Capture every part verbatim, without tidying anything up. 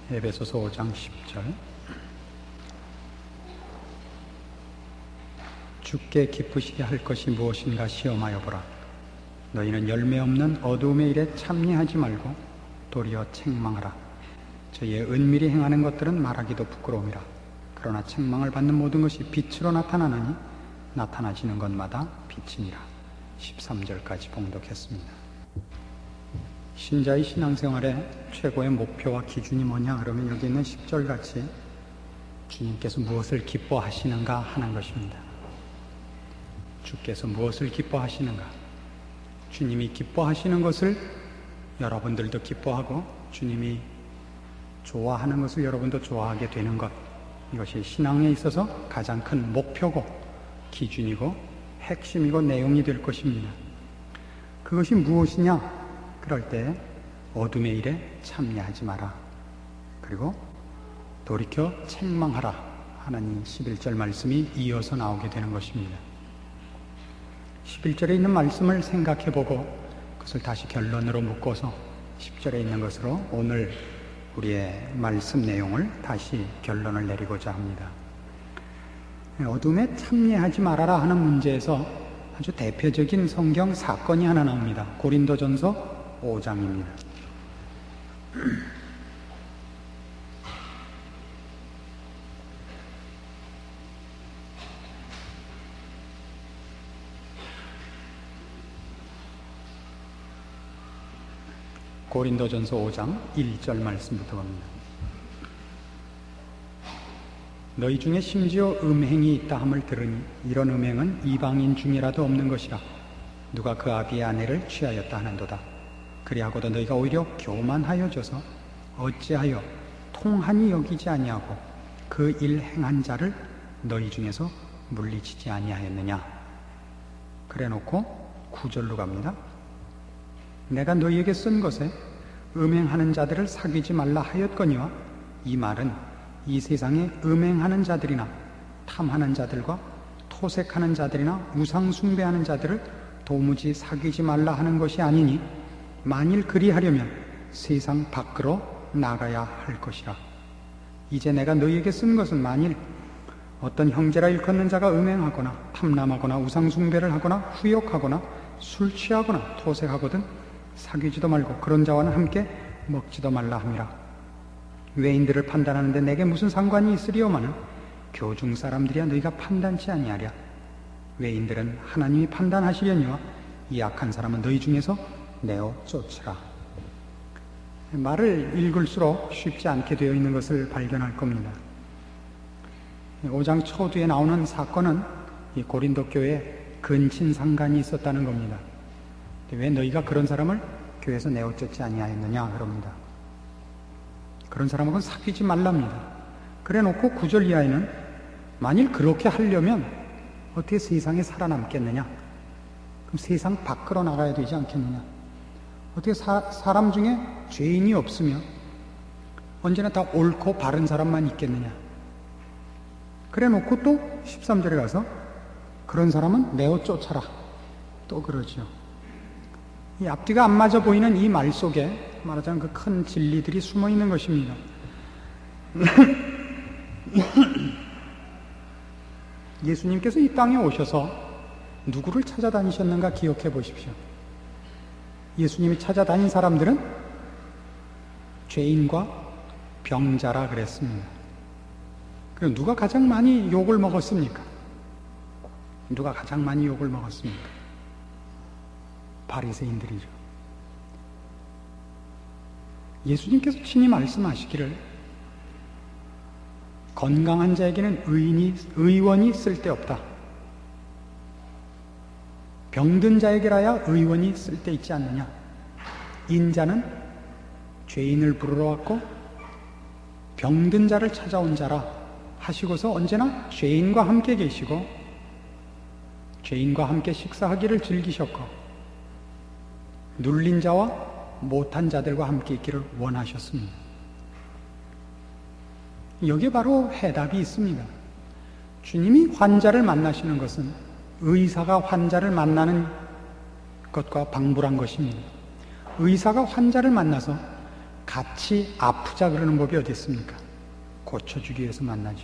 에베소서 오 장 십 절. 주께 기쁘시게 할 것이 무엇인가 시험하여 보라. 너희는 열매 없는 어두움의 일에 참여하지 말고 도리어 책망하라. 저희의 은밀히 행하는 것들은 말하기도 부끄러움이라. 그러나 책망을 받는 모든 것이 빛으로 나타나느니 나타나지는 것마다 빛이니라. 십삼 절까지 봉독했습니다. 신자의 신앙생활의 최고의 목표와 기준이 뭐냐? 그러면 여기 있는 십 절같이 주님께서 무엇을 기뻐하시는가 하는 것입니다. 주께서 무엇을 기뻐하시는가? 주님이 기뻐하시는 것을 여러분들도 기뻐하고 주님이 좋아하는 것을 여러분도 좋아하게 되는 것, 이것이 신앙에 있어서 가장 큰 목표고 기준이고 핵심이고 내용이 될 것입니다. 그것이 무엇이냐? 그럴 때 어둠의 일에 참여하지 마라. 그리고 돌이켜 책망하라 하는 십일 절 말씀이 이어서 나오게 되는 것입니다. 십일 절에 있는 말씀을 생각해보고 그것을 다시 결론으로 묶어서 십 절에 있는 것으로 오늘 우리의 말씀 내용을 다시 결론을 내리고자 합니다. 어둠에 참여하지 말아라 하는 문제에서 아주 대표적인 성경 사건이 하나 나옵니다. 고린도전서 오 장입니다. 고린도전서 오 장 일 절 말씀부터 봅니다. 너희 중에 심지어 음행이 있다 함을 들으니 이런 음행은 이방인 중이라도 없는 것이라. 누가 그 아비의 아내를 취하였다 하는도다. 그리하고도 너희가 오히려 교만하여져서 어찌하여 통한이 여기지 아니하고 그 일 행한 자를 너희 중에서 물리치지 아니하였느냐. 그래놓고 구 절로 갑니다. 내가 너희에게 쓴 것에 음행하는 자들을 사귀지 말라 하였거니와 이 말은 이 세상에 음행하는 자들이나 탐하는 자들과 토색하는 자들이나 우상 숭배하는 자들을 도무지 사귀지 말라 하는 것이 아니니 만일 그리하려면 세상 밖으로 나가야 할 것이라. 이제 내가 너희에게 쓴 것은 만일 어떤 형제라 일컫는 자가 음행하거나 탐람하거나 우상 숭배를 하거나 후욕하거나 술 취하거나 토색하거든 사귀지도 말고 그런 자와는 함께 먹지도 말라 함이라. 외인들을 판단하는데 내게 무슨 상관이 있으리오마는 교중 사람들이야 너희가 판단치 아니하랴. 외인들은 하나님이 판단하시려니와 이 악한 사람은 너희 중에서 내어 쫓으라. 말을 읽을수록 쉽지 않게 되어 있는 것을 발견할 겁니다. 오 장 초두에 나오는 사건은 이 고린도 교회에 근친상간이 있었다는 겁니다. 왜 너희가 그런 사람을 교회에서 내어 쫓지 아니하였느냐 그럽니다. 그런 사람하고는 사귀지 말랍니다. 그래 놓고 구 절 이하에는 만일 그렇게 하려면 어떻게 세상에 살아남겠느냐? 그럼 세상 밖으로 나가야 되지 않겠느냐? 어떻게 사, 사람 중에 죄인이 없으며 언제나 다 옳고 바른 사람만 있겠느냐? 그래 놓고 또 십삼 절에 가서 그런 사람은 내어 쫓아라. 또 그러죠. 이 앞뒤가 안 맞아 보이는 이 말 속에 말하자면 그 큰 진리들이 숨어 있는 것입니다. 예수님께서 이 땅에 오셔서 누구를 찾아다니셨는가 기억해 보십시오. 예수님이 찾아다닌 사람들은 죄인과 병자라 그랬습니다. 그럼 누가 가장 많이 욕을 먹었습니까? 누가 가장 많이 욕을 먹었습니까? 바리새인들이죠. 예수님께서 친히 말씀하시기를 건강한 자에게는 의인이, 의원이 쓸데없다. 병든 자에게라야 의원이 쓸데있지 않느냐. 인자는 죄인을 부르러 왔고 병든 자를 찾아온 자라 하시고서 언제나 죄인과 함께 계시고 죄인과 함께 식사하기를 즐기셨고 눌린 자와 못한 자들과 함께 있기를 원하셨습니다. 여기에 바로 해답이 있습니다. 주님이 환자를 만나시는 것은 의사가 환자를 만나는 것과 방불한 것입니다. 의사가 환자를 만나서 같이 아프자 그러는 법이 어디 있습니까? 고쳐주기 위해서 만나죠.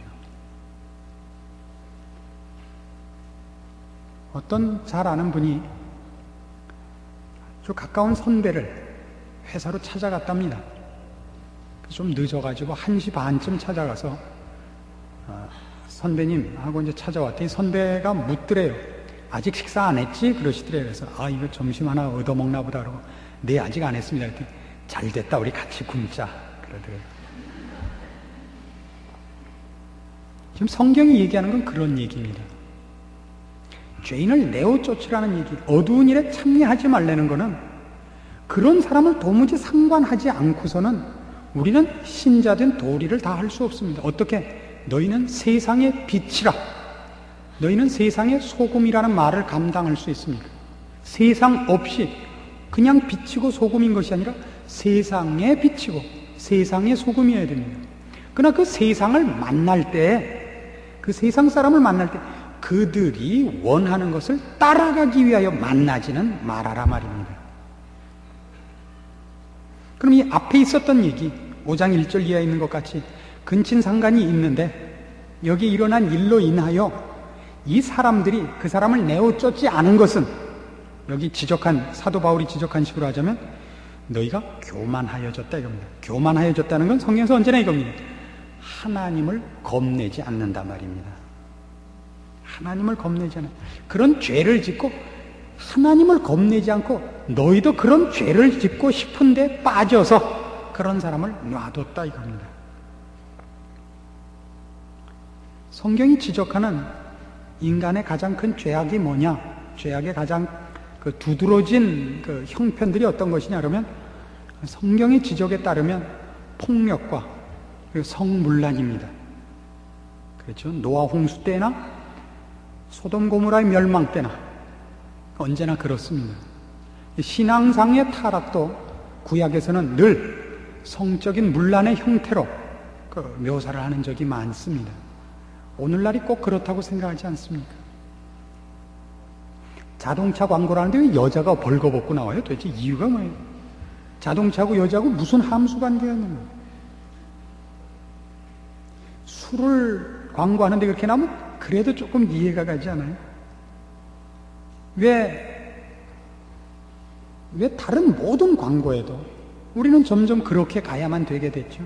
어떤 잘 아는 분이 아주 가까운 선배를 회사로 찾아갔답니다. 좀 늦어가지고 한 시 반쯤 찾아가서 어, 선배님 하고 이제 찾아왔더니 선배가 묻더래요. 아직 식사 안 했지? 그러시더래요. 그래서 아 이거 점심 하나 얻어먹나 보다 그러고 네 아직 안 했습니다. 그랬더니 잘 됐다 우리 같이 굶자 그러더래요. 지금 성경이 얘기하는 건 그런 얘기입니다. 죄인을 내어 쫓으라는 얘기, 어두운 일에 참여하지 말라는 거는 그런 사람을 도무지 상관하지 않고서는 우리는 신자된 도리를 다 할 수 없습니다. 어떻게? 너희는 세상의 빛이라, 너희는 세상의 소금이라는 말을 감당할 수 있습니까? 세상 없이 그냥 빛이고 소금인 것이 아니라 세상의 빛이고 세상의 소금이어야 됩니다. 그러나 그 세상을 만날 때, 그 세상 사람을 만날 때 그들이 원하는 것을 따라가기 위하여 만나지는 말아라 말입니다. 그럼 이 앞에 있었던 얘기, 오 장 일 절 이하에 있는 것 같이 근친상간이 있는데 여기 일어난 일로 인하여 이 사람들이 그 사람을 내어 쫓지 않은 것은, 여기 지적한, 사도 바울이 지적한 식으로 하자면 너희가 교만하여졌다 이겁니다. 교만하여졌다는 건 성경에서 언제나 이겁니다. 하나님을 겁내지 않는다 말입니다. 하나님을 겁내지 않아. 그런 죄를 짓고 하나님을 겁내지 않고 너희도 그런 죄를 짓고 싶은데 빠져서 그런 사람을 놔뒀다 이겁니다. 성경이 지적하는 인간의 가장 큰 죄악이 뭐냐? 죄악의 가장 그 두드러진 그 형편들이 어떤 것이냐 그러면 성경의 지적에 따르면 폭력과 그리고 성문란입니다. 그렇죠? 노아 홍수 때나 소돔 고모라의 멸망 때나 언제나 그렇습니다. 신앙상의 타락도 구약에서는 늘 성적인 문란의 형태로 그 묘사를 하는 적이 많습니다. 오늘날이 꼭 그렇다고 생각하지 않습니까? 자동차 광고라는데 왜 여자가 벌거벗고 나와요? 도대체 이유가 뭐예요? 자동차하고 여자하고 무슨 함수 관계가 있는 거예요? 술을 광고하는데 그렇게 나오면 그래도 조금 이해가 가지 않아요? 왜, 왜 다른 모든 광고에도 우리는 점점 그렇게 가야만 되게 됐죠?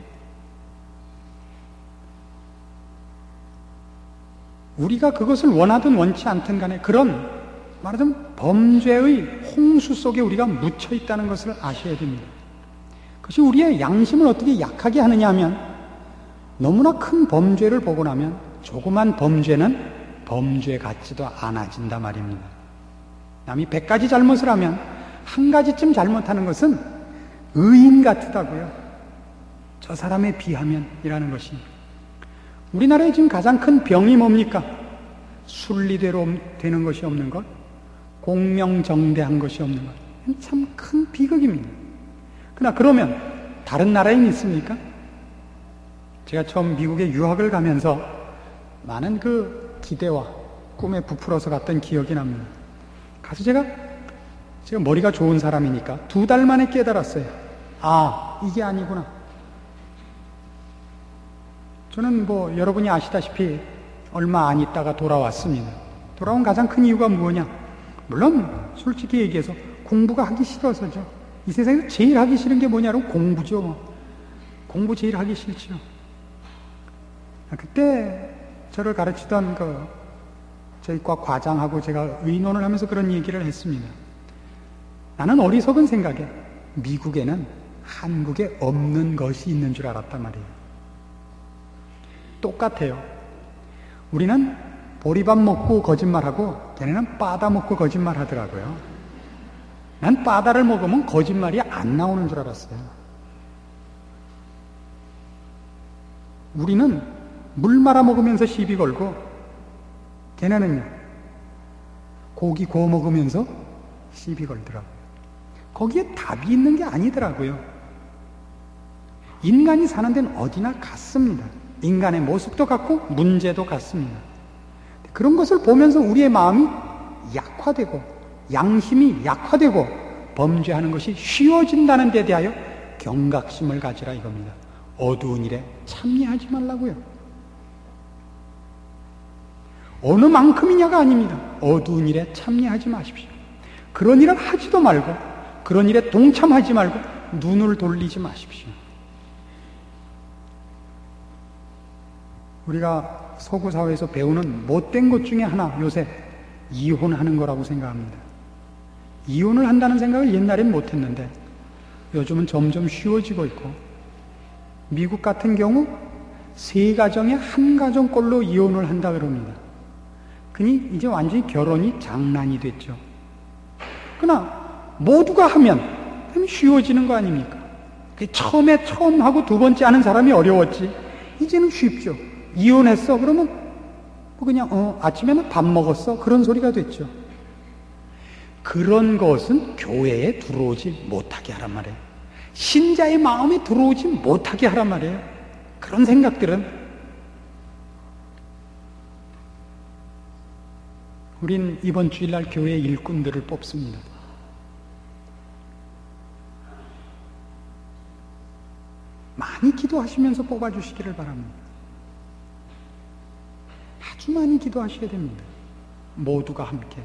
우리가 그것을 원하든 원치 않든 간에 그런 말하자면 범죄의 홍수 속에 우리가 묻혀 있다는 것을 아셔야 됩니다. 그것이 우리의 양심을 어떻게 약하게 하느냐 하면 너무나 큰 범죄를 보고 나면 조그만 범죄는 범죄 같지도 않아진다 말입니다. 남이 백 가지 잘못을 하면 한 가지쯤 잘못하는 것은 의인 같다고요. 저 사람에 비하면 이라는 것이. 우리나라의 지금 가장 큰 병이 뭡니까? 순리대로 되는 것이 없는 것, 공명정대한 것이 없는 것. 참 큰 비극입니다. 그러나 그러면 다른 나라에 있습니까? 제가 처음 미국에 유학을 가면서 많은 그 기대와 꿈에 부풀어서 갔던 기억이 납니다. 가서 제가 제가 머리가 좋은 사람이니까 두 달 만에 깨달았어요. 아, 이게 아니구나. 저는 뭐 여러분이 아시다시피 얼마 안 있다가 돌아왔습니다. 돌아온 가장 큰 이유가 뭐냐? 물론 솔직히 얘기해서 공부가 하기 싫어서죠. 이 세상에서 제일 하기 싫은 게 뭐냐면 공부죠. 뭐. 공부 제일 하기 싫죠. 그때 저를 가르치던 그 저희 과 과장하고 제가 의논을 하면서 그런 얘기를 했습니다. 나는 어리석은 생각에 미국에는 한국에 없는 것이 있는 줄 알았단 말이에요. 똑같아요. 우리는 보리밥 먹고 거짓말하고 걔네는 빠다 먹고 거짓말 하더라고요. 난 빠다를 먹으면 거짓말이 안 나오는 줄 알았어요. 우리는 물 말아 먹으면서 시비 걸고 걔네는요 고기 구워 먹으면서 시비 걸더라고요. 거기에 답이 있는 게 아니더라고요. 인간이 사는 데는 어디나 같습니다. 인간의 모습도 같고 문제도 같습니다. 그런 것을 보면서 우리의 마음이 약화되고 양심이 약화되고 범죄하는 것이 쉬워진다는 데 대하여 경각심을 가지라 이겁니다. 어두운 일에 참여하지 말라고요. 어느 만큼이냐가 아닙니다. 어두운 일에 참여하지 마십시오. 그런 일을 하지도 말고 그런 일에 동참하지 말고 눈을 돌리지 마십시오. 우리가 서구 사회에서 배우는 못된 것 중에 하나 요새 이혼하는 거라고 생각합니다. 이혼을 한다는 생각을 옛날엔 못했는데 요즘은 점점 쉬워지고 있고, 미국 같은 경우 세 가정에 한 가정꼴로 이혼을 한다 그럽니다. 그니 이제 완전히 결혼이 장난이 됐죠. 그러나 모두가 하면 쉬워지는 거 아닙니까? 처음에 처음 하고 두 번째 하는 사람이 어려웠지 이제는 쉽죠. 이혼했어 그러면 뭐 그냥 어 아침에는 밥 먹었어 그런 소리가 됐죠. 그런 것은 교회에 들어오지 못하게 하란 말이에요. 신자의 마음에 들어오지 못하게 하란 말이에요. 그런 생각들은 우린 이번 주일날 교회 일꾼들을 뽑습니다. 많이 기도하시면서 뽑아주시기를 바랍니다. 아주 많이 기도하셔야 됩니다. 모두가 함께.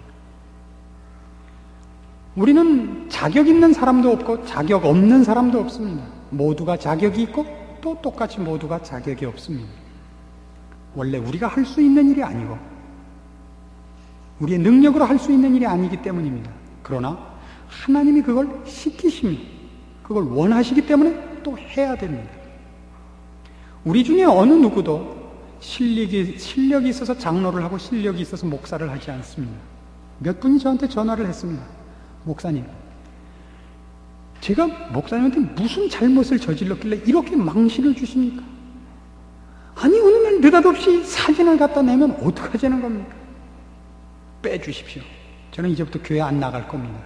우리는 자격 있는 사람도 없고 자격 없는 사람도 없습니다. 모두가 자격이 있고 또 똑같이 모두가 자격이 없습니다. 원래 우리가 할 수 있는 일이 아니고 우리의 능력으로 할 수 있는 일이 아니기 때문입니다. 그러나 하나님이 그걸 시키시며 그걸 원하시기 때문에 또 해야 됩니다. 우리 중에 어느 누구도 실력이, 실력이 있어서 장로를 하고 실력이 있어서 목사를 하지 않습니다. 몇 분이 저한테 전화를 했습니다. 목사님, 제가 목사님한테 무슨 잘못을 저질렀길래 이렇게 망신을 주십니까? 아니 어느 날 느닷없이 사진을 갖다 내면 어떡하자는 겁니까? 빼주십시오. 저는 이제부터 교회 안 나갈 겁니다.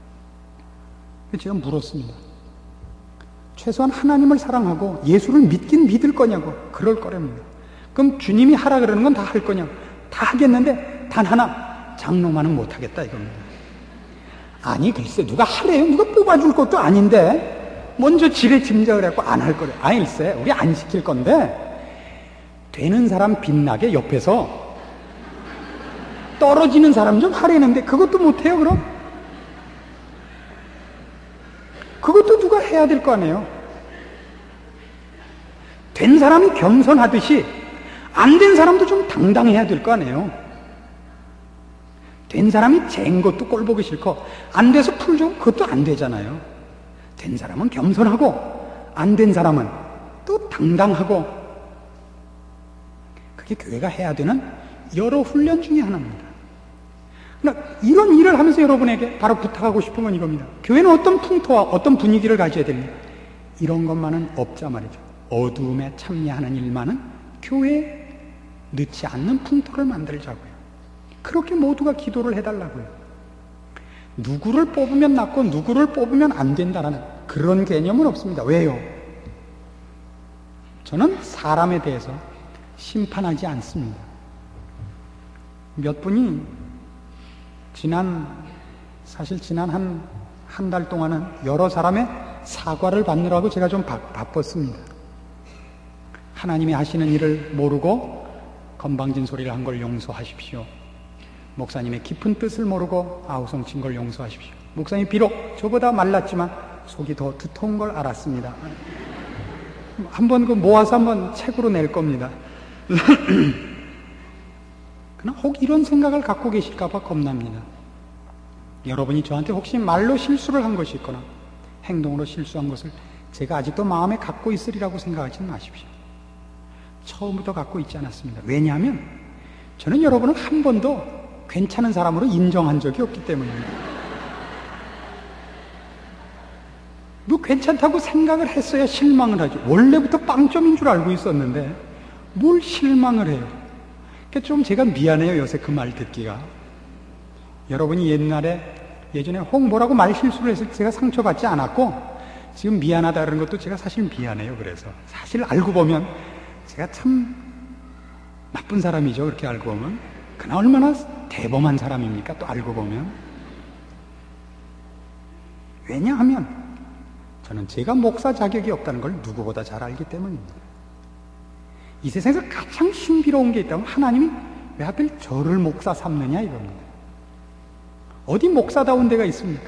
제가 물었습니다. 최소한 하나님을 사랑하고 예수를 믿긴 믿을 거냐고. 그럴 거랍니다. 그럼 주님이 하라 그러는 건 다 할 거냐고. 다 하겠는데 단 하나 장로만은 못하겠다 이겁니다. 아니 글쎄 누가 하래요? 누가 뽑아줄 것도 아닌데 먼저 지레 짐작을 해갖고 안 할 거래. 아니 글쎄 우리 안 시킬 건데 되는 사람 빛나게 옆에서 떨어지는 사람 좀 하려는데 그것도 못해요 그럼? 그것도 누가 해야 될 거 아니에요? 된 사람이 겸손하듯이 안 된 사람도 좀 당당해야 될 거 아니에요? 된 사람이 잰 것도 꼴보기 싫고 안 돼서 풀 좀 그것도 안 되잖아요. 된 사람은 겸손하고 안 된 사람은 또 당당하고, 그게 교회가 해야 되는 여러 훈련 중에 하나입니다. 그러니까 이런 일을 하면서 여러분에게 바로 부탁하고 싶은 건 이겁니다. 교회는 어떤 풍토와 어떤 분위기를 가져야 됩니까? 이런 것만은 없자 말이죠. 어두움에 참여하는 일만은 교회에 넣지 않는 풍토를 만들자고요. 그렇게 모두가 기도를 해달라고요. 누구를 뽑으면 낫고 누구를 뽑으면 안 된다는 그런 개념은 없습니다. 왜요? 저는 사람에 대해서 심판하지 않습니다. 몇 분이 지난 사실 지난 한 한 달 동안은 여러 사람의 사과를 받느라고 제가 좀 바, 바빴습니다. 하나님이 하시는 일을 모르고 건방진 소리를 한 걸 용서하십시오. 목사님의 깊은 뜻을 모르고 아우성 친 걸 용서하십시오. 목사님 비록 저보다 말랐지만 속이 더 두터운 걸 알았습니다. 한번 그 모아서 한번 책으로 낼 겁니다. 그러나 혹 이런 생각을 갖고 계실까봐 겁납니다. 여러분이 저한테 혹시 말로 실수를 한 것이 있거나 행동으로 실수한 것을 제가 아직도 마음에 갖고 있으리라고 생각하지 마십시오. 처음부터 갖고 있지 않았습니다. 왜냐하면 저는 여러분을 한 번도 괜찮은 사람으로 인정한 적이 없기 때문입니다. 뭐 괜찮다고 생각을 했어야 실망을 하죠. 원래부터 빵점인 줄 알고 있었는데 뭘 실망을 해요. 그러니까 좀 제가 미안해요. 요새 그 말 듣기가. 여러분이 옛날에 예전에 혹 뭐라고 말 실수를 해서 제가 상처받지 않았고 지금 미안하다 그런 것도 제가 사실 미안해요. 그래서 사실 알고 보면 제가 참 나쁜 사람이죠. 그렇게 알고 보면. 그나 얼마나 대범한 사람입니까? 또 알고 보면. 왜냐하면 저는 제가 목사 자격이 없다는 걸 누구보다 잘 알기 때문입니다. 이 세상에서 가장 신비로운 게 있다면 하나님이 왜 하필 저를 목사 삼느냐 이겁니다. 어디 목사다운 데가 있습니까?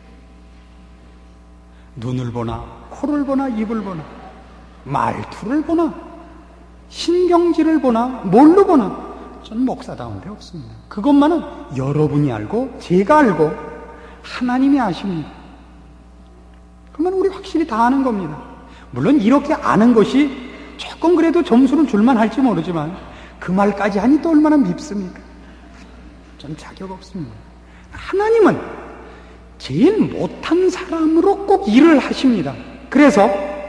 눈을 보나 코를 보나 입을 보나 말투를 보나 신경질을 보나 뭘로 보나 전 목사다운 데 없습니다. 그것만은 여러분이 알고 제가 알고 하나님이 아십니다. 그러면 우리 확실히 다 아는 겁니다. 물론 이렇게 아는 것이 조금 그래도 점수는 줄만 할지 모르지만 그 말까지 하니 또 얼마나 밉습니까? 전 자격 없습니다. 하나님은 제일 못한 사람으로 꼭 일을 하십니다. 그래서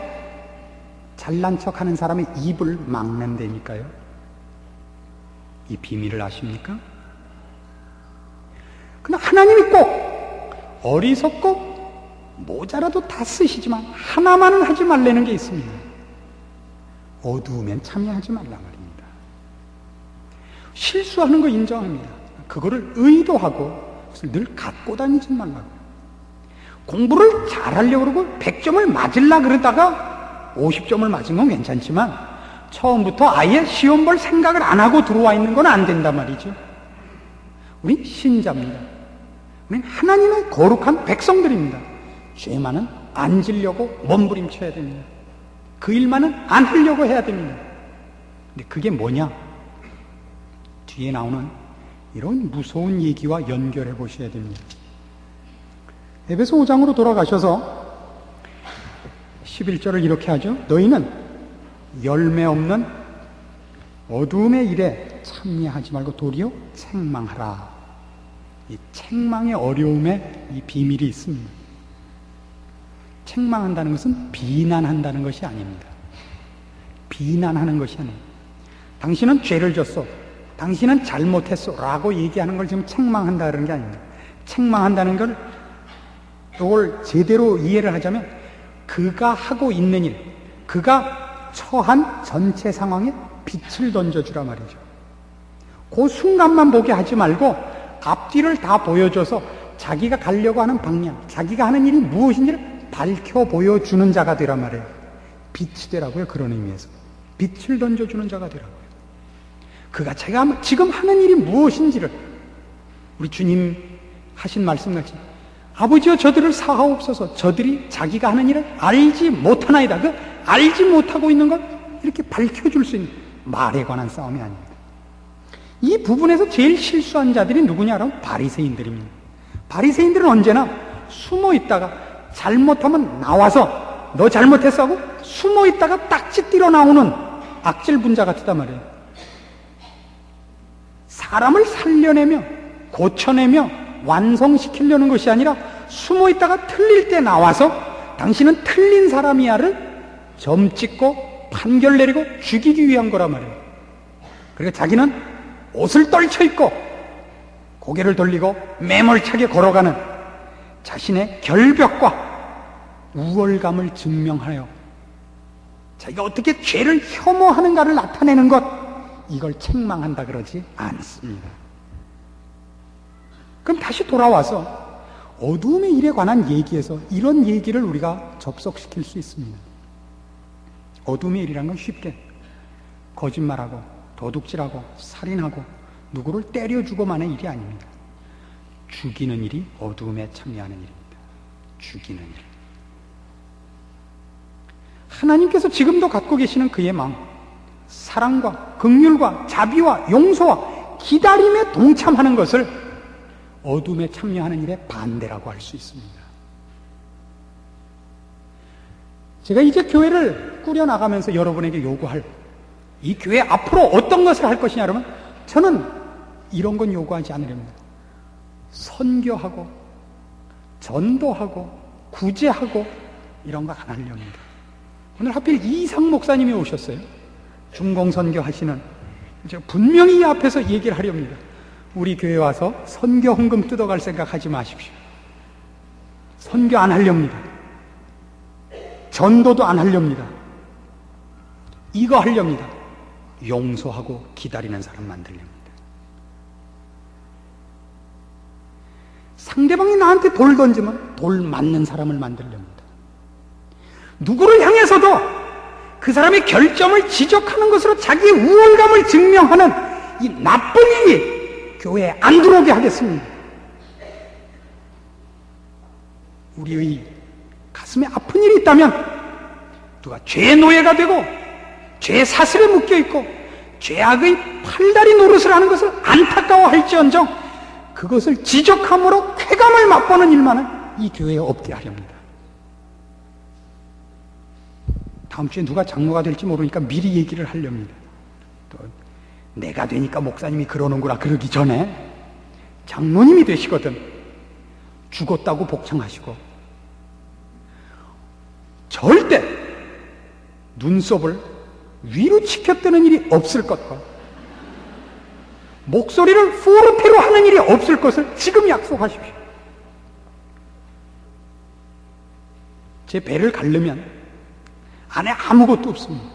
잘난 척하는 사람의 입을 막는 데니까요. 이 비밀을 아십니까? 그러나 하나님이 꼭 어리석고 모자라도 다 쓰시지만 하나만은 하지 말라는 게 있습니다. 어두우면 참여하지 말라 말입니다. 실수하는 거 인정합니다. 그거를 의도하고 그것을 늘 갖고 다니지 말라고. 공부를 잘하려고 그러고 백 점을 맞으려 그러다가 오십 점을 맞은 건 괜찮지만 처음부터 아예 시험 볼 생각을 안 하고 들어와 있는 건 안 된단 말이죠. 우린 신자입니다. 우린 하나님의 거룩한 백성들입니다. 죄만은 안 지려고 몸부림쳐야 됩니다. 그 일만은 안 하려고 해야 됩니다. 근데 그게 뭐냐? 뒤에 나오는 이런 무서운 얘기와 연결해 보셔야 됩니다. 에베소 오 장으로 돌아가셔서 십일 절을 이렇게 하죠. 너희는 열매 없는 어두움의 일에 참여하지 말고 도리어 책망하라. 이 책망의 어려움에 이 비밀이 있습니다. 책망한다는 것은 비난한다는 것이 아닙니다. 비난하는 것이 아니에요. 당신은 죄를 졌어. 당신은 잘못했어. 라고 얘기하는 걸 지금 책망한다는 게 아닙니다. 책망한다는 걸 이걸 제대로 이해를 하자면 그가 하고 있는 일, 그가 처한 전체 상황에 빛을 던져주라 말이죠. 그 순간만 보게 하지 말고 앞뒤를 다 보여줘서 자기가 가려고 하는 방향, 자기가 하는 일이 무엇인지를 밝혀 보여주는 자가 되란 말이에요. 빛이 되라고요. 그런 의미에서 빛을 던져주는 자가 되라고요. 그가 제가 지금 하는 일이 무엇인지를 우리 주님 하신 말씀같이 아버지여 저들을 사하옵소서. 저들이 자기가 하는 일을 알지 못하나이다. 그 알지 못하고 있는 걸 이렇게 밝혀줄 수 있는 말에 관한 싸움이 아닙니다. 이 부분에서 제일 실수한 자들이 누구냐라면 바리새인들입니다. 바리새인들은 언제나 숨어 있다가 잘못하면 나와서 너 잘못했어 하고 숨어 있다가 딱지 띠러 나오는 악질 분자 같단 말이에요. 사람을 살려내며 고쳐내며 완성시키려는 것이 아니라 숨어 있다가 틀릴 때 나와서 당신은 틀린 사람이야를 점 찍고 판결 내리고 죽이기 위한 거란 말이에요. 그러니까 자기는 옷을 떨쳐 입고 고개를 돌리고 매몰차게 걸어가는 자신의 결벽과 우월감을 증명하여 자기가 어떻게 죄를 혐오하는가를 나타내는 것, 이걸 책망한다 그러지 않습니다. 그럼 다시 돌아와서 어두움의 일에 관한 얘기에서 이런 얘기를 우리가 접속시킬 수 있습니다. 어두움의 일이란 건 쉽게 거짓말하고 도둑질하고 살인하고 누구를 때려주고만의 일이 아닙니다. 죽이는 일이 어두움에 참여하는 일입니다. 죽이는 일. 하나님께서 지금도 갖고 계시는 그의 마음, 사랑과 긍휼과 자비와 용서와 기다림에 동참하는 것을 어둠에 참여하는 일의 반대라고 할 수 있습니다. 제가 이제 교회를 꾸려나가면서 여러분에게 요구할, 이 교회 앞으로 어떤 것을 할 것이냐 그러면 저는 이런 건 요구하지 않으렵니다. 선교하고 전도하고 구제하고 이런 거 안 하렵니다. 오늘 하필 이상 목사님이 오셨어요. 중공선교 하시는. 제가 분명히 이 앞에서 얘기를 하렵니다. 우리 교회 와서 선교 헌금 뜯어갈 생각 하지 마십시오. 선교 안 하렵니다. 전도도 안 하렵니다. 이거 하렵니다. 용서하고 기다리는 사람 만들렵니다. 상대방이 나한테 돌 던지면 돌 맞는 사람을 만들렵니다. 누구를 향해서도 그 사람의 결점을 지적하는 것으로 자기의 우월감을 증명하는 이 나쁜 일이 교회에 안 들어오게 하겠습니다. 우리의 가슴에 아픈 일이 있다면 누가 죄의 노예가 되고 죄의 사슬에 묶여있고 죄악의 팔다리 노릇을 하는 것을 안타까워할지언정 그것을 지적함으로 쾌감을 맛보는 일만은 이 교회에 없게 하렵니다. 다음 주에 누가 장로가 될지 모르니까 미리 얘기를 하렵니다. 또 내가 되니까 목사님이 그러는구나 그러기 전에 장로님이 되시거든 죽었다고 복창하시고 절대 눈썹을 위로 치켜뜨는 일이 없을 것과 목소리를 포르테로 하는 일이 없을 것을 지금 약속하십시오. 제 배를 가르면 안에 아무것도 없습니다.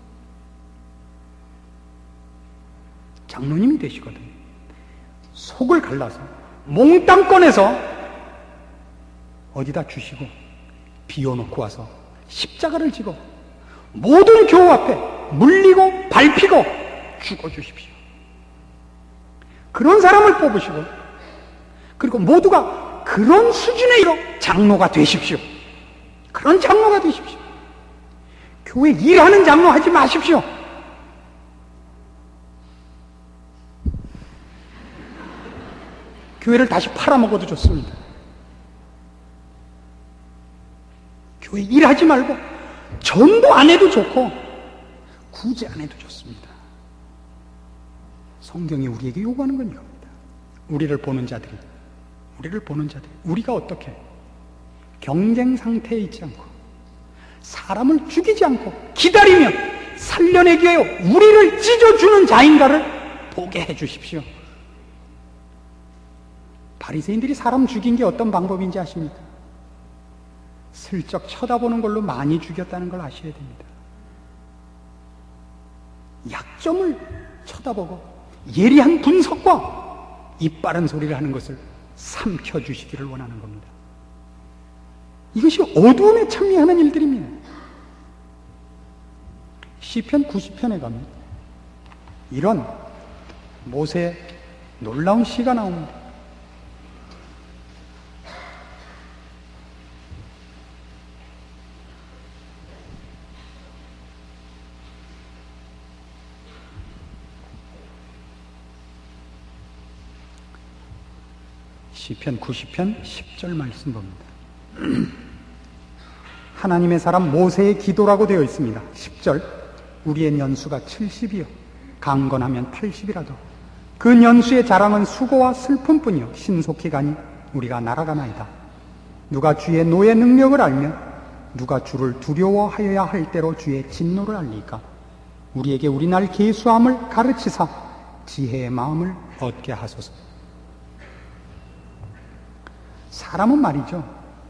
장로님이 되시거든요. 속을 갈라서 몽땅 꺼내서 어디다 주시고 비워놓고 와서 십자가를 지고 모든 교우 앞에 물리고 밟히고 죽어주십시오. 그런 사람을 뽑으시고 그리고 모두가 그런 수준의 이로 장로가 되십시오. 그런 장로가 되십시오. 교회 일하는 장로 하지 마십시오. 교회를 다시 팔아먹어도 좋습니다. 교회 일하지 말고 전부 안 해도 좋고 굳이 안 해도 좋습니다. 성경이 우리에게 요구하는 건 이겁니다. 우리를 보는 자들이 우리를 보는 자들이 우리가 어떻게 경쟁 상태에 있지 않고 사람을 죽이지 않고 기다리면 살려내기 위하여 우리를 찢어주는 자인가를 보게 해주십시오. 바리새인들이 사람 죽인 게 어떤 방법인지 아십니까? 슬쩍 쳐다보는 걸로 많이 죽였다는 걸 아셔야 됩니다. 약점을 쳐다보고 예리한 분석과 이빠른 소리를 하는 것을 삼켜주시기를 원하는 겁니다. 이것이 어두움에 참여하는 일들입니다. 시편 구십 편에 가면 이런 모세의 놀라운 시가 나옵니다. 시편 구십 편 십 절 말씀 봅니다. 하나님의 사람 모세의 기도라고 되어 있습니다. 십 절 우리의 연수가 칠십이요 강건하면 팔십이라도 그 연수의 자랑은 수고와 슬픔뿐이요 신속히 가니 우리가 날아가나이다. 누가 주의 노의 능력을 알면 누가 주를 두려워하여야 할 때로 주의 진노를 알리까. 우리에게 우리 날 계수함을 가르치사 지혜의 마음을 얻게 하소서. 사람은 말이죠,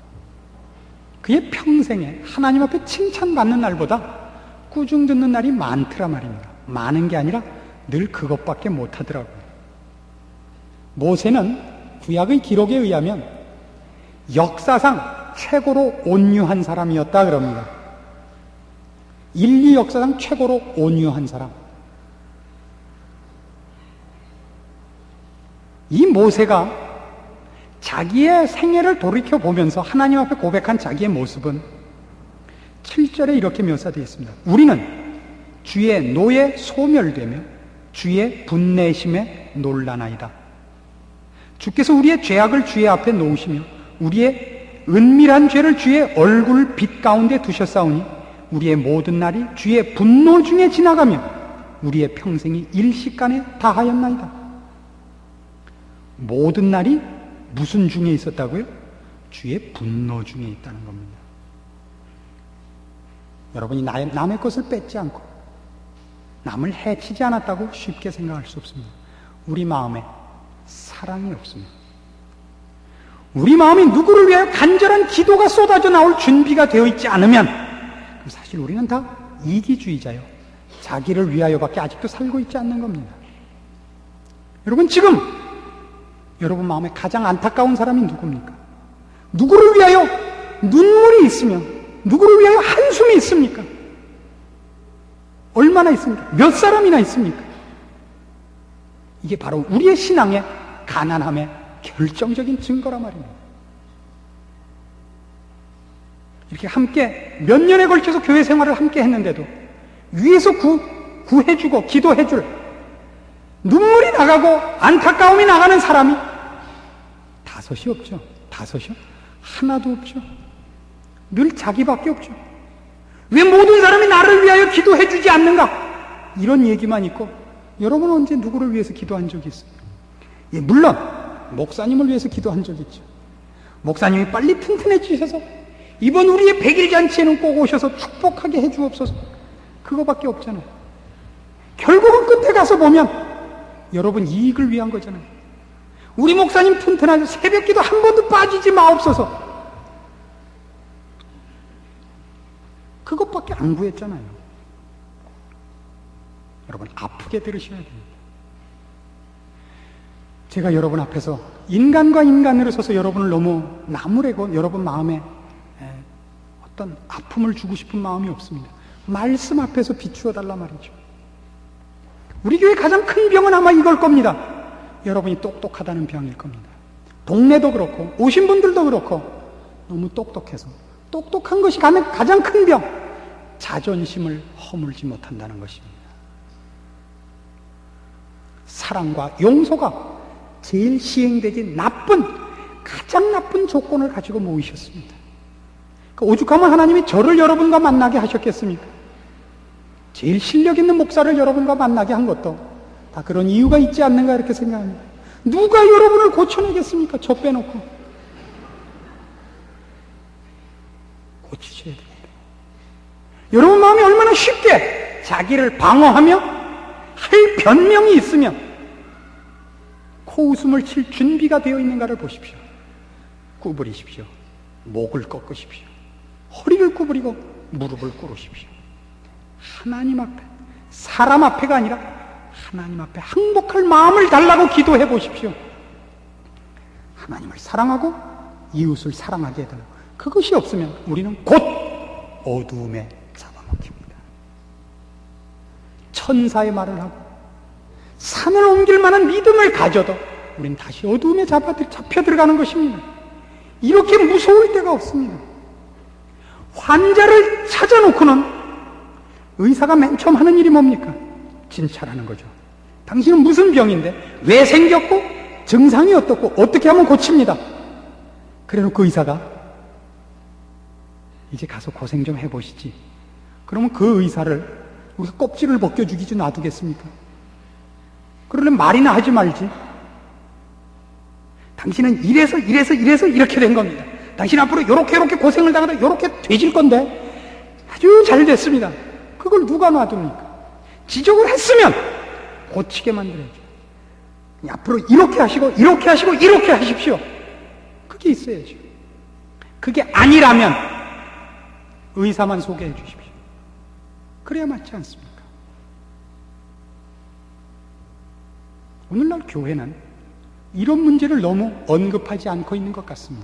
그의 평생에 하나님 앞에 칭찬받는 날보다 꾸중 듣는 날이 많더라 말입니다. 많은 게 아니라 늘 그것밖에 못하더라고요. 모세는 구약의 기록에 의하면 역사상 최고로 온유한 사람이었다 그럽니다. 인류 역사상 최고로 온유한 사람. 이 모세가 자기의 생애를 돌이켜보면서 하나님 앞에 고백한 자기의 모습은 칠 절에 이렇게 묘사되어 있습니다. 우리는 주의 노에 소멸되며 주의 분내심에 놀라나이다. 주께서 우리의 죄악을 주의 앞에 놓으시며 우리의 은밀한 죄를 주의 얼굴 빛 가운데 두셨사오니 우리의 모든 날이 주의 분노 중에 지나가며 우리의 평생이 일시간에 다하였나이다. 모든 날이 무슨 중에 있었다고요? 주의 분노 중에 있다는 겁니다. 여러분이 나의, 남의 것을 뺏지 않고 남을 해치지 않았다고 쉽게 생각할 수 없습니다. 우리 마음에 사랑이 없습니다. 우리 마음이 누구를 위하여 간절한 기도가 쏟아져 나올 준비가 되어 있지 않으면 그럼 사실 우리는 다 이기주의자요, 자기를 위하여밖에 아직도 살고 있지 않는 겁니다. 여러분, 지금 여러분 마음에 가장 안타까운 사람이 누굽니까? 누구를 위하여 눈물이 있으며 누구를 위하여 한숨이 있습니까? 얼마나 있습니까? 몇 사람이나 있습니까? 이게 바로 우리의 신앙의 가난함의 결정적인 증거란 말입니다. 이렇게 함께 몇 년에 걸쳐서 교회 생활을 함께 했는데도 위에서 구, 구해주고 기도해줄 눈물이 나가고 안타까움이 나가는 사람이 다섯이 없죠. 다섯이요? 하나도 없죠. 늘 자기밖에 없죠. 왜 모든 사람이 나를 위하여 기도해주지 않는가? 이런 얘기만 있고, 여러분은 언제 누구를 위해서 기도한 적이 있어요? 예, 물론 목사님을 위해서 기도한 적이 있죠. 목사님이 빨리 튼튼해지셔서 이번 우리의 백일 잔치에는 꼭 오셔서 축복하게 해주옵소서. 그거밖에 없잖아요. 결국은 끝에 가서 보면 여러분 이익을 위한 거잖아요. 우리 목사님 튼튼하셔서 새벽기도 한 번도 빠지지 마옵소서. 그것밖에 안 구했잖아요. 여러분 아프게 들으셔야 됩니다. 제가 여러분 앞에서 인간과 인간으로 서서 여러분을 너무 나무래고 여러분 마음에 어떤 아픔을 주고 싶은 마음이 없습니다. 말씀 앞에서 비추어 달라 말이죠. 우리 교회 가장 큰 병은 아마 이걸 겁니다. 여러분이 똑똑하다는 병일 겁니다. 동네도 그렇고 오신 분들도 그렇고 너무 똑똑해서 똑똑한 것이 가장 큰 병, 자존심을 허물지 못한다는 것입니다. 사랑과 용서가 제일 시행되기 나쁜, 가장 나쁜 조건을 가지고 모이셨습니다. 오죽하면 하나님이 저를 여러분과 만나게 하셨겠습니까? 제일 실력 있는 목사를 여러분과 만나게 한 것도 다 그런 이유가 있지 않는가 이렇게 생각합니다. 누가 여러분을 고쳐내겠습니까? 저 빼놓고. 고치셔야 됩니다. 여러분 마음이 얼마나 쉽게 자기를 방어하며 할 변명이 있으면 코웃음을 칠 준비가 되어 있는가를 보십시오. 구부리십시오. 목을 꺾으십시오. 허리를 구부리고 무릎을 꿇으십시오. 하나님 앞에, 사람 앞에가 아니라 하나님 앞에 항복할 마음을 달라고 기도해 보십시오. 하나님을 사랑하고 이웃을 사랑하게 해달라고. 그것이 없으면 우리는 곧 어두움에 잡아먹힙니다. 천사의 말을 하고 산을 옮길 만한 믿음을 가져도 우린 다시 어두움에 잡아, 잡혀 들어가는 것입니다. 이렇게 무서울 때가 없습니다. 환자를 찾아놓고는 의사가 맨 처음 하는 일이 뭡니까? 진찰하는 거죠. 당신은 무슨 병인데 왜 생겼고 증상이 어떻고 어떻게 하면 고칩니다. 그래놓고 의사가 이제 가서 고생 좀 해보시지. 그러면 그 의사를 우리가 껍질을 벗겨 죽이지 놔두겠습니까? 그러면 말이나 하지 말지. 당신은 이래서 이래서 이래서 이렇게 된 겁니다. 당신 앞으로 이렇게 이렇게 고생을 당하다 이렇게 되질 건데 아주 잘 됐습니다. 그걸 누가 놔둡니까? 지적을 했으면 고치게 만들어야죠. 앞으로 이렇게 하시고 이렇게 하시고 이렇게 하십시오. 그게 있어야죠. 그게 아니라면 의사만 소개해 주십시오. 그래야 맞지 않습니까? 오늘날 교회는 이런 문제를 너무 언급하지 않고 있는 것 같습니다.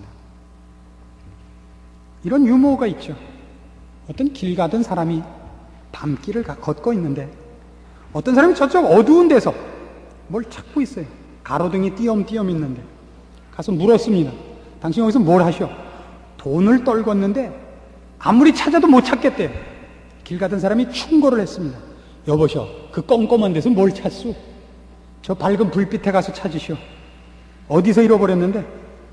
이런 유머가 있죠. 어떤 길 가던 사람이 밤길을 걷고 있는데 어떤 사람이 저쪽 어두운 데서 뭘 찾고 있어요. 가로등이 띄엄띄엄 있는데 가서 물었습니다. 당신 여기서 뭘 하셔? 돈을 떨궜는데 아무리 찾아도 못 찾겠대요. 길 가던 사람이 충고를 했습니다. 여보셔, 그 껌껌한 데서 뭘 찾수? 저 밝은 불빛에 가서 찾으시오. 어디서 잃어버렸는데?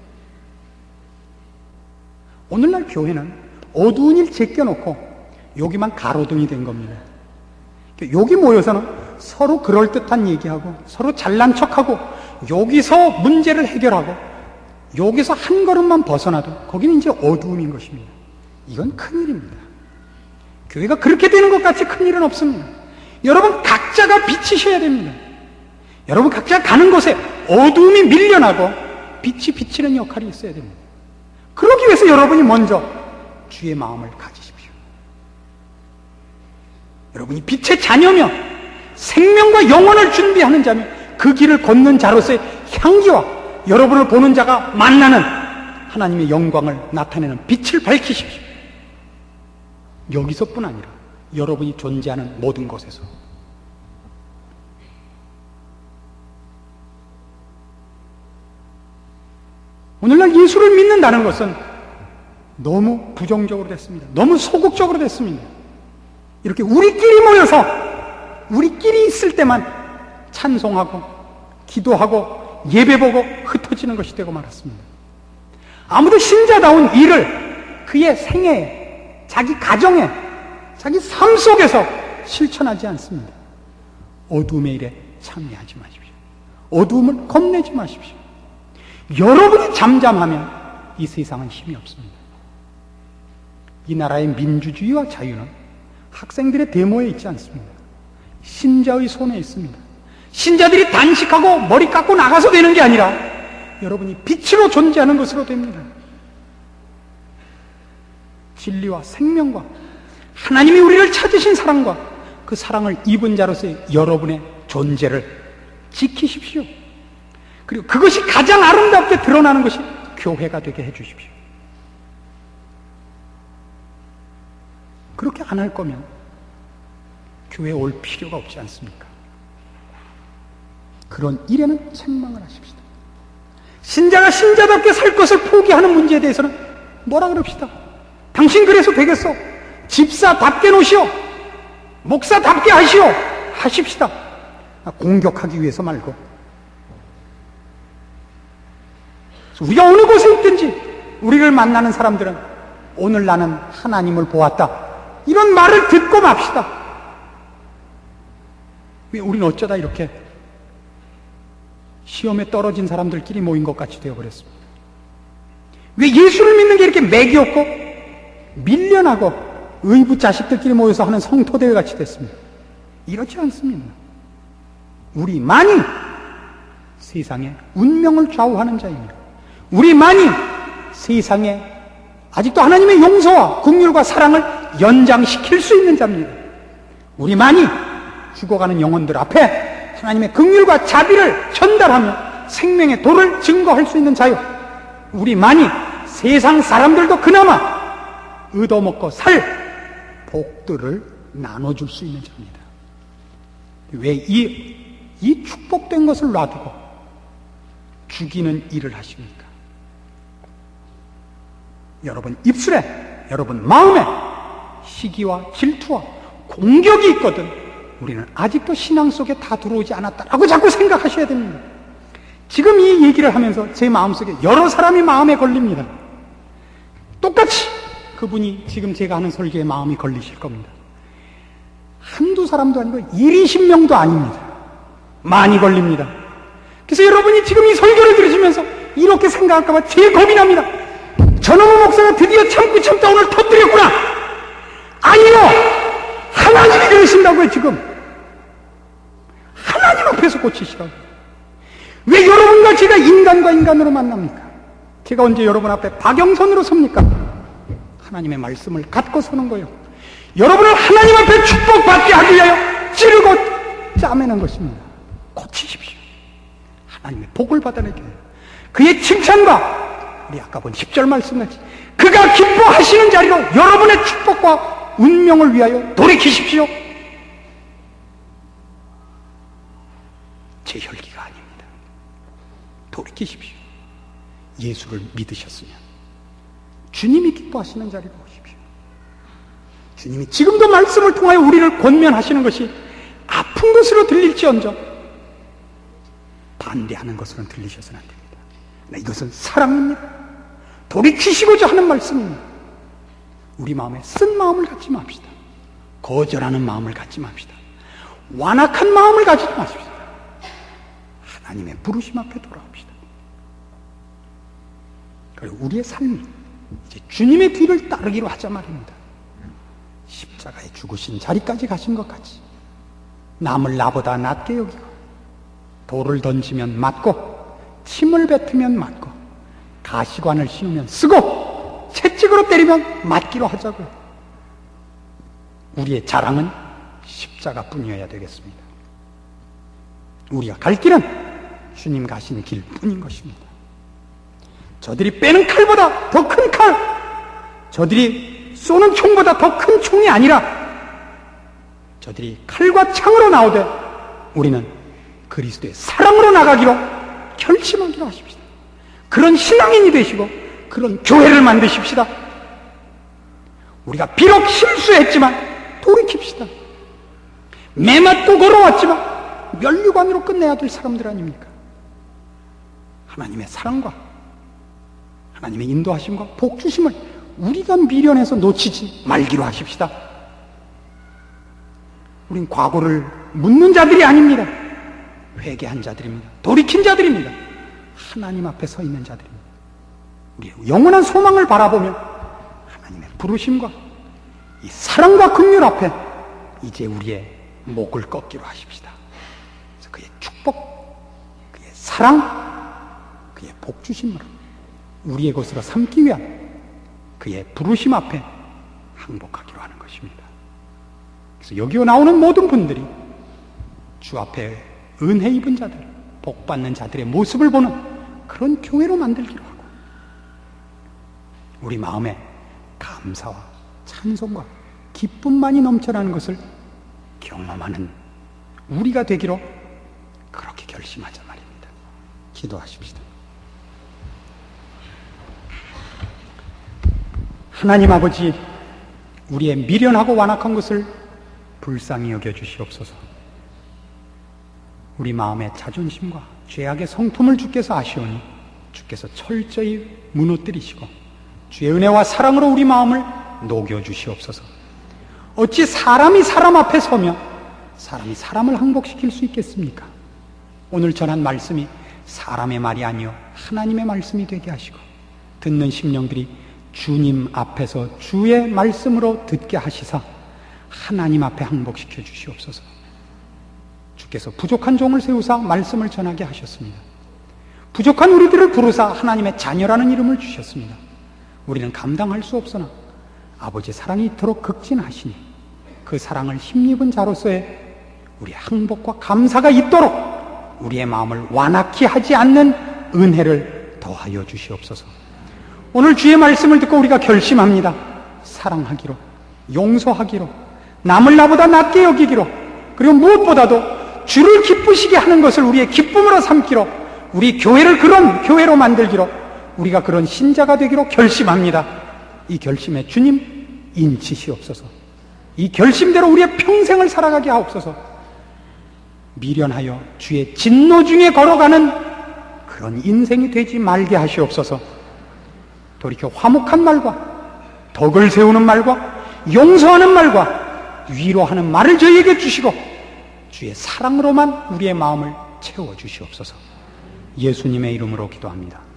오늘날 교회는 어두운 일 제껴놓고 여기만 가로등이 된 겁니다. 여기 모여서는 서로 그럴듯한 얘기하고 서로 잘난 척하고 여기서 문제를 해결하고 여기서 한 걸음만 벗어나도 거기는 이제 어두움인 것입니다. 이건 큰일입니다. 교회가 그렇게 되는 것 같이 큰일은 없습니다. 여러분 각자가 비치셔야 됩니다. 여러분 각자 가는 곳에 어두움이 밀려나고 빛이 비치는 역할이 있어야 됩니다. 그러기 위해서 여러분이 먼저 주의 마음을 가지십시오. 여러분이 빛의 자녀며 생명과 영혼을 준비하는 자며 그 길을 걷는 자로서의 향기와 여러분을 보는 자가 만나는 하나님의 영광을 나타내는 빛을 밝히십시오. 여기서뿐 아니라 여러분이 존재하는 모든 곳에서. 오늘날 예수를 믿는다는 것은 너무 부정적으로 됐습니다. 너무 소극적으로 됐습니다. 이렇게 우리끼리 모여서 우리끼리 있을 때만 찬송하고 기도하고 예배보고 흩어지는 것이 되고 말았습니다. 아무도 신자다운 일을 그의 생애에, 자기 가정에, 자기 삶 속에서 실천하지 않습니다. 어두움의 일에 참여하지 마십시오. 어두움을 겁내지 마십시오. 여러분이 잠잠하면 이 세상은 힘이 없습니다. 이 나라의 민주주의와 자유는 학생들의 데모에 있지 않습니다. 신자의 손에 있습니다. 신자들이 단식하고 머리 깎고 나가서 되는 게 아니라 여러분이 빛으로 존재하는 것으로 됩니다. 진리와 생명과 하나님이 우리를 찾으신 사랑과 그 사랑을 입은 자로서의 여러분의 존재를 지키십시오. 그리고 그것이 가장 아름답게 드러나는 것이 교회가 되게 해주십시오. 그렇게 안 할 거면 교회에 올 필요가 없지 않습니까? 그런 일에는 책망을 하십시다. 신자가 신자답게 살 것을 포기하는 문제에 대해서는 뭐라 그럽시다. 당신 그래서 되겠어? 집사답게 노시오. 목사답게 하시오. 하십시다. 공격하기 위해서 말고. 우리가 어느 곳에 있든지 우리를 만나는 사람들은 오늘 나는 하나님을 보았다, 이런 말을 듣고 맙시다. 왜 우리는 어쩌다 이렇게 시험에 떨어진 사람들끼리 모인 것 같이 되어버렸습니다. 왜 예수를 믿는 게 이렇게 맥이 없고 밀려나고 의붓 자식들끼리 모여서 하는 성토대회 같이 됐습니다. 이렇지 않습니다. 우리만이 세상의 운명을 좌우하는 자입니다. 우리만이 세상에 아직도 하나님의 용서와 긍휼과 사랑을 연장시킬 수 있는 자입니다. 우리만이 죽어가는 영혼들 앞에 하나님의 긍휼과 자비를 전달하며 생명의 도를 증거할 수 있는 자요, 우리만이 세상 사람들도 그나마 얻어먹고 살 복들을 나눠줄 수 있는 자입니다. 왜 이, 이 축복된 것을 놔두고 죽이는 일을 하십니까? 여러분 입술에, 여러분 마음에 시기와 질투와 공격이 있거든 우리는 아직도 신앙 속에 다 들어오지 않았다라고 자꾸 생각하셔야 됩니다. 지금 이 얘기를 하면서 제 마음속에 여러 사람이 마음에 걸립니다. 똑같이 그분이 지금 제가 하는 설교에 마음이 걸리실 겁니다. 한두 사람도 아니고 이십 명도 아닙니다. 많이 걸립니다. 그래서 여러분이 지금 이 설교를 들으시면서 이렇게 생각할까봐 제일 겁이 납니다. 저놈의 목사가 드디어 참고 참다 오늘 터뜨렸구나. 아니요, 하나님이 그러신다고요. 지금 하나님 앞에서 고치시라고. 왜 여러분과 제가 인간과 인간으로 만납니까? 제가 언제 여러분 앞에 박영선으로 섭니까? 하나님의 말씀을 갖고 서는 거예요. 여러분을 하나님 앞에 축복받게 하기 위하여 찌르고 짜매는 것입니다. 고치십시오. 하나님의 복을 받아내게 해요. 그의 칭찬과 우리 아까 본 십 절 말씀같이 그가 기뻐하시는 자리로 여러분의 축복과 운명을 위하여 돌이키십시오. 제 혈기가 아닙니다. 돌이키십시오. 예수를 믿으셨으면 주님이 기뻐하시는 자리로 오십시오. 주님이 지금도 말씀을 통하여 우리를 권면하시는 것이 아픈 것으로 들릴지언정 반대하는 것으로는 들리셔서는 안 됩니다. 이것은 사랑입니다. 돌이키시고자 하는 말씀입니다. 우리 마음에 쓴 마음을 갖지 맙시다. 거절하는 마음을 갖지 맙시다. 완악한 마음을 가지지 마십시다. 하나님의 부르심 앞에 돌아옵시다. 그리고 우리의 삶이 이제 주님의 뒤를 따르기로 하자 말입니다. 십자가에 죽으신 자리까지 가신 것 같이 남을 나보다 낫게 여기고 돌을 던지면 맞고 침을 뱉으면 맞고 가시관을 씌우면 쓰고 채찍으로 때리면 맞기로 하자고요. 우리의 자랑은 십자가뿐이어야 되겠습니다. 우리가 갈 길은 주님 가신 길뿐인 것입니다. 저들이 빼는 칼보다 더 큰 칼, 저들이 쏘는 총보다 더 큰 총이 아니라 저들이 칼과 창으로 나오되 우리는 그리스도의 사랑으로 나가기로 결심하기로 하십시다. 그런 신앙인이 되시고 그런 교회를 만드십시다. 우리가 비록 실수했지만 돌이킵시다. 매맞고 걸어왔지만 면류관으로 끝내야 될 사람들 아닙니까? 하나님의 사랑과 하나님의 인도하심과 복주심을 우리가 미련해서 놓치지 말기로 하십시다. 우린 과거를 묻는 자들이 아닙니다. 회개한 자들입니다. 돌이킨 자들입니다. 하나님 앞에 서 있는 자들입니다. 우리의 영원한 소망을 바라보며 하나님의 부르심과 이 사랑과 긍휼 앞에 이제 우리의 목을 꺾기로 하십시다. 그래서 그의 축복, 그의 사랑, 그의 복주심으로 우리의 것으로 삼기 위한 그의 부르심 앞에 항복하기로 하는 것입니다. 그래서 여기 나오는 모든 분들이 주 앞에 은혜 입은 자들, 복 받는 자들의 모습을 보는 그런 교회로 만들기로 하고 우리 마음에 감사와 찬송과 기쁨만이 넘쳐나는 것을 경험하는 우리가 되기로 그렇게 결심하자 말입니다. 기도하십시다. 하나님 아버지, 우리의 미련하고 완악한 것을 불쌍히 여겨주시옵소서. 우리 마음의 자존심과 죄악의 성품을 주께서 아시오니 주께서 철저히 무너뜨리시고 주의 은혜와 사랑으로 우리 마음을 녹여주시옵소서. 어찌 사람이 사람 앞에 서며 사람이 사람을 항복시킬 수 있겠습니까? 오늘 전한 말씀이 사람의 말이 아니요 하나님의 말씀이 되게 하시고 듣는 심령들이 주님 앞에서 주의 말씀으로 듣게 하시사 하나님 앞에 항복시켜 주시옵소서. 주께서 부족한 종을 세우사 말씀을 전하게 하셨습니다. 부족한 우리들을 부르사 하나님의 자녀라는 이름을 주셨습니다. 우리는 감당할 수 없으나 아버지의 사랑이 이토록 극진하시니 그 사랑을 힘입은 자로서의 우리의 항복과 감사가 있도록 우리의 마음을 완악히 하지 않는 은혜를 더하여 주시옵소서. 오늘 주의 말씀을 듣고 우리가 결심합니다. 사랑하기로, 용서하기로, 남을 나보다 낫게 여기기로, 그리고 무엇보다도 주를 기쁘시게 하는 것을 우리의 기쁨으로 삼기로, 우리 교회를 그런 교회로 만들기로, 우리가 그런 신자가 되기로 결심합니다. 이 결심에 주님 인치시옵소서. 이 결심대로 우리의 평생을 살아가게 하옵소서. 미련하여 주의 진노 중에 걸어가는 그런 인생이 되지 말게 하시옵소서. 돌이켜 화목한 말과 덕을 세우는 말과 용서하는 말과 위로하는 말을 저희에게 주시고 주의 사랑으로만 우리의 마음을 채워주시옵소서. 예수님의 이름으로 기도합니다.